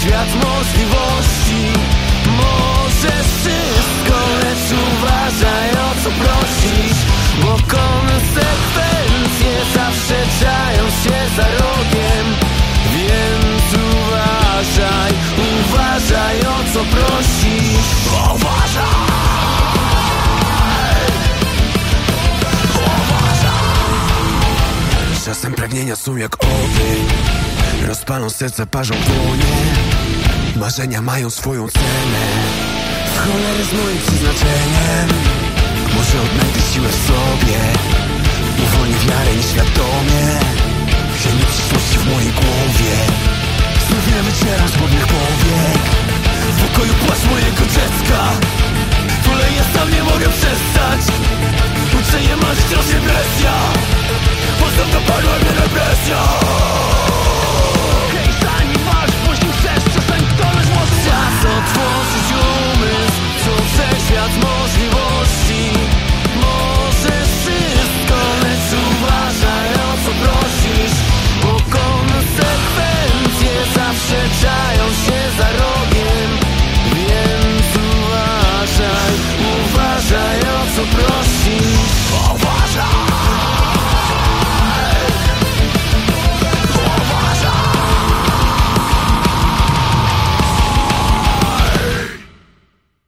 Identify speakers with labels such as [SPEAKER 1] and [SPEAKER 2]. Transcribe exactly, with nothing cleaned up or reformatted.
[SPEAKER 1] świat możliwości. Możesz wszystko, lecz uważaj, o co prosisz, bo konsekwencje zawsze czają się za rogiem. Więc uważaj, uważaj, o co prosisz. Uważaj! Czasem pragnienia są jak ogień, rozpalą serca, parzą dłonie. Marzenia mają swoją cenę, w cholerę z moim przeznaczeniem. Może odnajdę siłę w sobie, uwolni wiarę nieświadomie. Ziemi przyszłości w mojej głowie, znów nie wycieram z chłodnych powiek. W pokoju płacz mojego dziecka.